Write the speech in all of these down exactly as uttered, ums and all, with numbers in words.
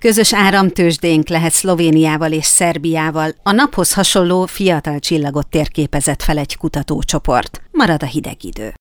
Közös áramtőzsdénk lehet Szlovéniával és Szerbiával, a naphoz hasonló fiatal csillagot térképezett fel egy kutatócsoport. Marad a hideg idő.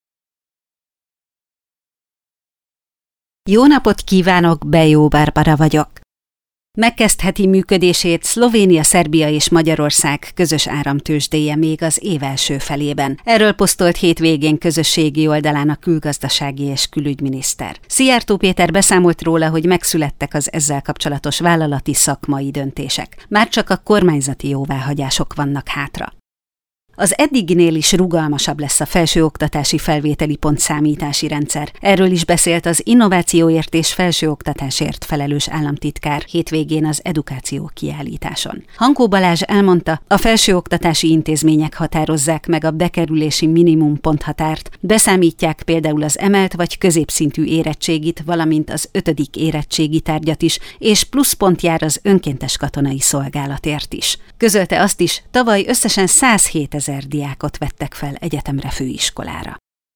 Jó napot kívánok, Bejó Barbara vagyok. Megkezdheti működését Szlovénia, Szerbia és Magyarország közös áramtőzsdéje még az év első felében. Erről posztolt hétvégén közösségi oldalán a külgazdasági és külügyminiszter. Szijjártó Péter beszámolt róla, hogy megszülettek az ezzel kapcsolatos vállalati szakmai döntések. Már csak a kormányzati jóváhagyások vannak hátra. Az eddiginél is rugalmasabb lesz a felsőoktatási felvételi pontszámítási rendszer. Erről is beszélt az innovációért és felsőoktatásért felelős államtitkár hétvégén az edukáció kiállításon. Hankó Balázs elmondta, a felsőoktatási intézmények határozzák meg a bekerülési minimum ponthatárt, beszámítják például az emelt vagy középszintű érettségit, valamint az ötödik érettségi tárgyat is, és pluszpont jár az önkéntes katonai szolgálatért is. Közölte azt is, tavaly összesen százhétezer diákot vettek fel egyetemre, főiskolára.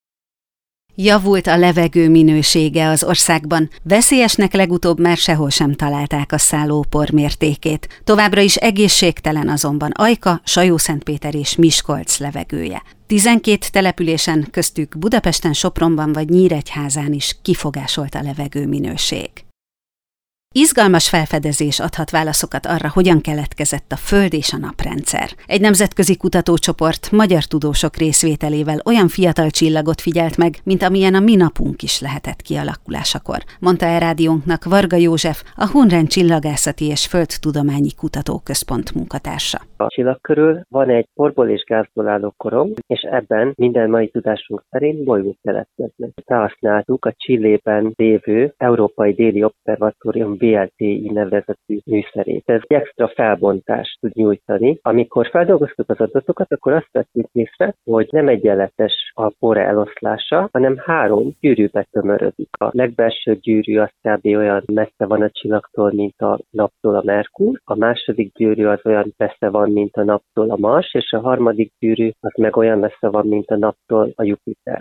Javult a levegő minősége az országban, veszélyesnek legutóbb már sehol sem találták a szállópor mértékét. Továbbra is egészségtelen azonban Ajka, Sajó-Szentpéter és Miskolc levegője. tizenkét településen, köztük Budapesten, Sopronban vagy Nyíregyházán is kifogásolt a levegő minőség. Izgalmas felfedezés adhat válaszokat arra, hogyan keletkezett a Föld és a Naprendszer. Egy nemzetközi kutatócsoport magyar tudósok részvételével olyan fiatal csillagot figyelt meg, mint amilyen a mi napunk is lehetett kialakulásakor, mondta el rádiónknak Varga József, a Hunren Csillagászati és Földtudományi Kutatóközpont munkatársa. A csillag körül van egy porból és gázból álló korong, és ebben minden mai tudásunk szerint bolygók keletkeznek. Felhasználtuk a Chilében lévő Európai Déli Obszervatórium bé el té i nevezetű műszerét. Ez egy extra felbontást tud nyújtani. Amikor feldolgoztuk az adatokat, akkor azt vettük észre, hogy nem egyenletes a por eloszlása, hanem három gyűrűbe tömörödik. A legbelső gyűrű az kb. Olyan messze van a csillagtól, mint a naptól a Merkur, a második gyűrű az olyan messze van, mint a naptól a Mars, és a harmadik gyűrű az meg olyan messze van, mint a naptól a Jupiter.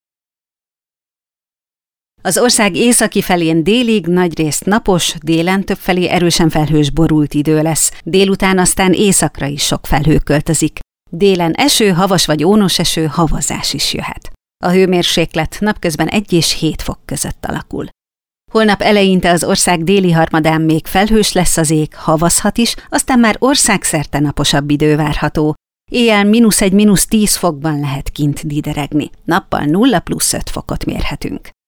Az ország északi felén délig nagyrészt napos, délen többfelé erősen felhős borult idő lesz, délután aztán északra is sok felhő költözik. Délen eső, havas vagy ónos eső, havazás is jöhet. A hőmérséklet napközben egy és hét fok között alakul. Holnap eleinte az ország déli harmadán még felhős lesz az ég, havazhat is, aztán már országszerte naposabb idő várható. Éjjel mínusz egy, mínusz tíz fokban lehet kint dideregni. Nappal nulla plusz öt fokot mérhetünk.